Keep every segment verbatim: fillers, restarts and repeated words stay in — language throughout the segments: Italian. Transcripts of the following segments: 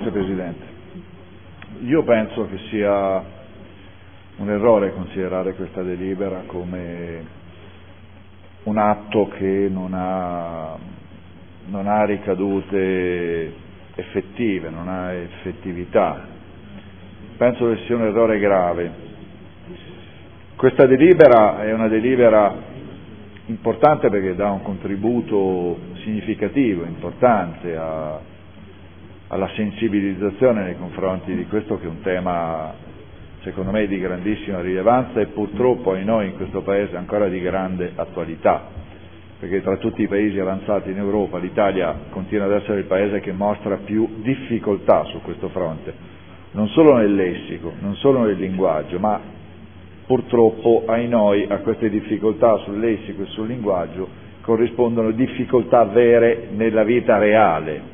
Grazie Presidente. Io penso che sia un errore considerare questa delibera come un atto che non ha, non ha ricadute effettive, non ha effettività. Penso che sia un errore grave. Questa delibera è una delibera importante perché dà un contributo significativo, importante a, alla sensibilizzazione nei confronti di questo che è un tema secondo me di grandissima rilevanza e purtroppo ai noi in questo Paese ancora di grande attualità, perché tra tutti i paesi avanzati in Europa l'Italia continua ad essere il paese che mostra più difficoltà su questo fronte, non solo nel lessico, non solo nel linguaggio, ma purtroppo ai noi a queste difficoltà sul lessico e sul linguaggio corrispondono difficoltà vere nella vita reale.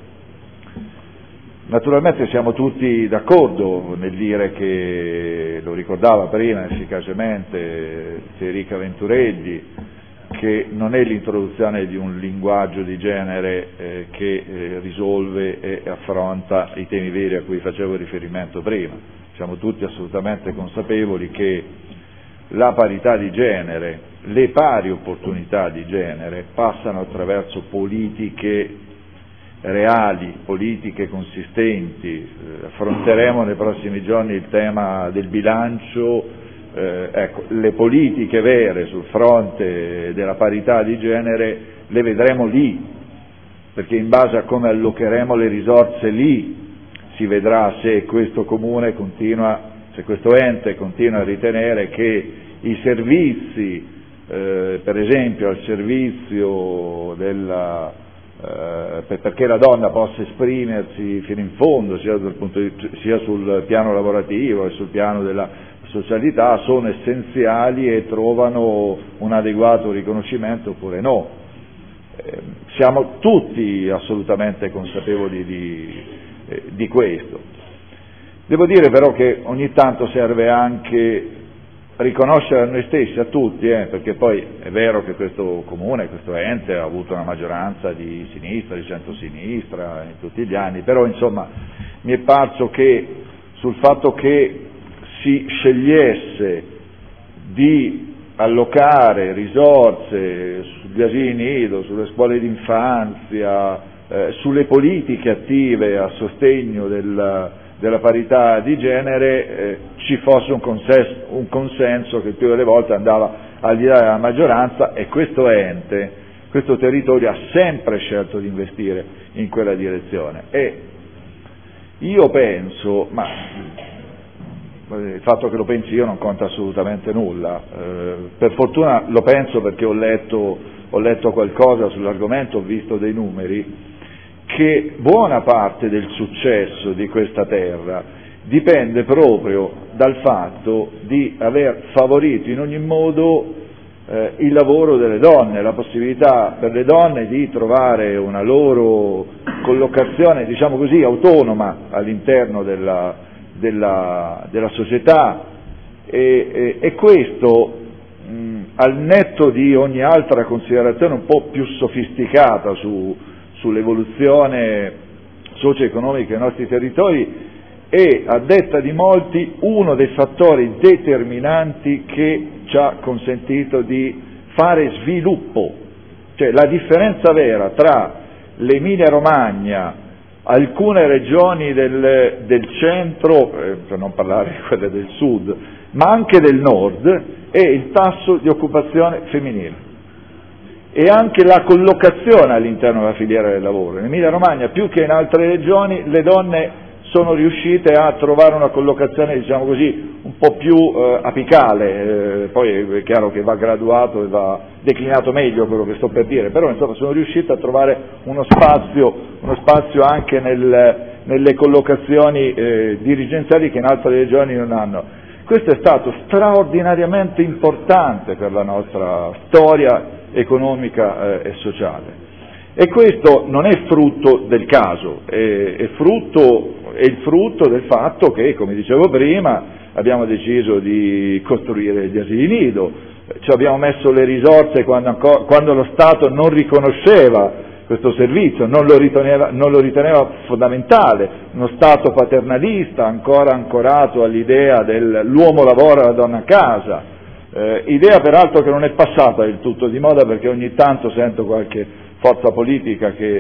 Naturalmente siamo tutti d'accordo nel dire che, lo ricordava prima efficacemente Federica Venturelli, che non è l'introduzione di un linguaggio di genere eh, che eh, risolve e affronta i temi veri a cui facevo riferimento prima. Siamo tutti assolutamente consapevoli che la parità di genere, le pari opportunità di genere passano attraverso politiche reali, politiche consistenti. Eh, affronteremo nei prossimi giorni il tema del bilancio, eh, ecco, le politiche vere sul fronte della parità di genere le vedremo lì, perché in base a come allocheremo le risorse lì si vedrà se questo comune continua, se questo ente continua a ritenere che i servizi, eh, per esempio al servizio della Eh, perché la donna possa esprimersi fino in fondo sia, dal punto di, sia sul piano lavorativo e sul piano della socialità, sono essenziali e trovano un adeguato riconoscimento oppure no. Eh, siamo tutti assolutamente consapevoli di, eh, di questo. Devo dire però che ogni tanto serve anche riconoscere a noi stessi, a tutti, eh, perché poi è vero che questo comune, questo ente ha avuto una maggioranza di sinistra, di centrosinistra in tutti gli anni, però insomma mi è parso che sul fatto che si scegliesse di allocare risorse sugli asili nido, sulle scuole d'infanzia, eh, sulle politiche attive a sostegno del della parità di genere, eh, ci fosse un consenso, un consenso che più delle volte andava al di là della maggioranza, e questo ente, questo territorio ha sempre scelto di investire in quella direzione. E io penso, ma il fatto che lo pensi io non conta assolutamente nulla, eh, per fortuna lo penso perché ho letto, ho letto qualcosa sull'argomento, ho visto dei numeri, che buona parte del successo di questa terra dipende proprio dal fatto di aver favorito in ogni modo eh, il lavoro delle donne, la possibilità per le donne di trovare una loro collocazione, diciamo così, autonoma all'interno della, della, della società e, e, e questo mh, al netto di ogni altra considerazione un po' più sofisticata su sull'evoluzione socio-economica dei nostri territori è, a detta di molti, uno dei fattori determinanti che ci ha consentito di fare sviluppo. Cioè la differenza vera tra l'Emilia Romagna, alcune regioni del, del centro, eh, per non parlare di quelle del sud, ma anche del nord, è il tasso di occupazione femminile e anche la collocazione all'interno della filiera del lavoro. In Emilia Romagna, più che in altre regioni, le donne sono riuscite a trovare una collocazione, diciamo così, un po' più eh, apicale, eh, poi è chiaro che va graduato e va declinato meglio quello che sto per dire, però insomma sono riuscite a trovare uno spazio, uno spazio anche nel, nelle collocazioni eh, dirigenziali che in altre regioni non hanno. Questo è stato straordinariamente importante per la nostra storia economica eh, e sociale. E questo non è frutto del caso, è, è, frutto, è il frutto del fatto che, come dicevo prima, abbiamo deciso di costruire gli asili nido, ci abbiamo messo le risorse quando, ancora, quando lo Stato non riconosceva questo servizio, non lo riteneva, non lo riteneva fondamentale, uno Stato paternalista ancora ancorato all'idea dell'uomo lavora e la donna a casa, eh, idea peraltro che non è passata del tutto di moda, perché ogni tanto sento qualche forza politica che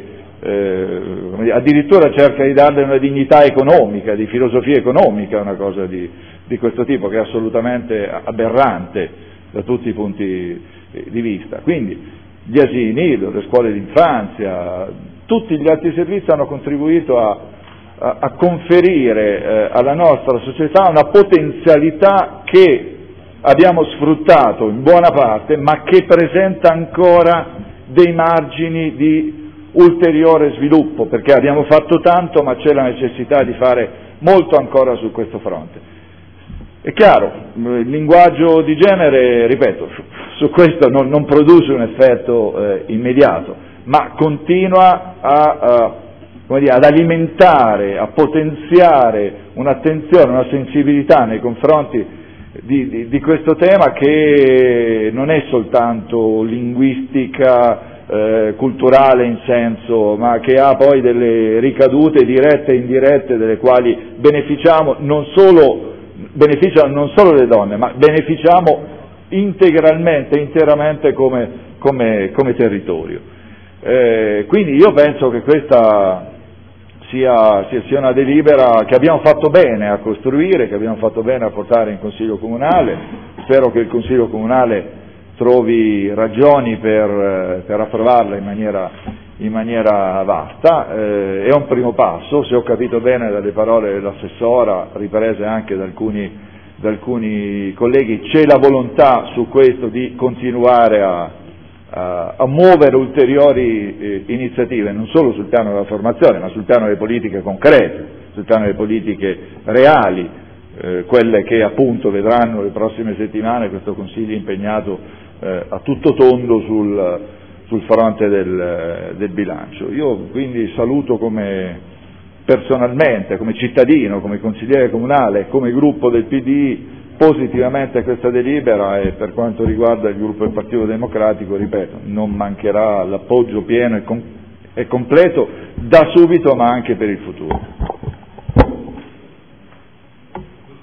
eh, addirittura cerca di darle una dignità economica, di filosofia economica, una cosa di, di questo tipo, che è assolutamente aberrante da tutti i punti di vista. Quindi gli asili, le scuole d'infanzia, tutti gli altri servizi hanno contribuito a, a, a conferire eh, alla nostra società una potenzialità che abbiamo sfruttato in buona parte, ma che presenta ancora dei margini di ulteriore sviluppo, perché abbiamo fatto tanto, ma c'è la necessità di fare molto ancora su questo fronte. È chiaro, il linguaggio di genere, ripeto, su questo non, non produce un effetto eh, immediato, ma continua a, a, come dire, ad alimentare, a potenziare un'attenzione, una sensibilità nei confronti di, di, di questo tema, che non è soltanto linguistica, eh, culturale in senso, ma che ha poi delle ricadute dirette e indirette delle quali beneficiamo non solo beneficiano non solo le donne, ma beneficiamo integralmente, interamente come, come, come territorio. Eh, quindi io penso che questa sia, sia, sia una delibera che abbiamo fatto bene a costruire, che abbiamo fatto bene a portare in Consiglio Comunale. Spero che il Consiglio Comunale trovi ragioni per, per approvarla in maniera, in maniera vasta. Eh, è un primo passo, se ho capito bene dalle parole dell'assessora, riprese anche da alcuni, da alcuni colleghi, c'è la volontà su questo di continuare a, a, a muovere ulteriori eh, iniziative, non solo sul piano della formazione, ma sul piano delle politiche concrete, sul piano delle politiche reali, eh, quelle che appunto vedranno le prossime settimane questo Consiglio impegnato eh, a tutto tondo sul sul fronte del, del bilancio. Io quindi saluto come personalmente, come cittadino, come consigliere comunale, come gruppo del P D I positivamente questa delibera, e per quanto riguarda il gruppo del Partito Democratico, ripeto, non mancherà l'appoggio pieno e, com- e completo da subito, ma anche per il futuro.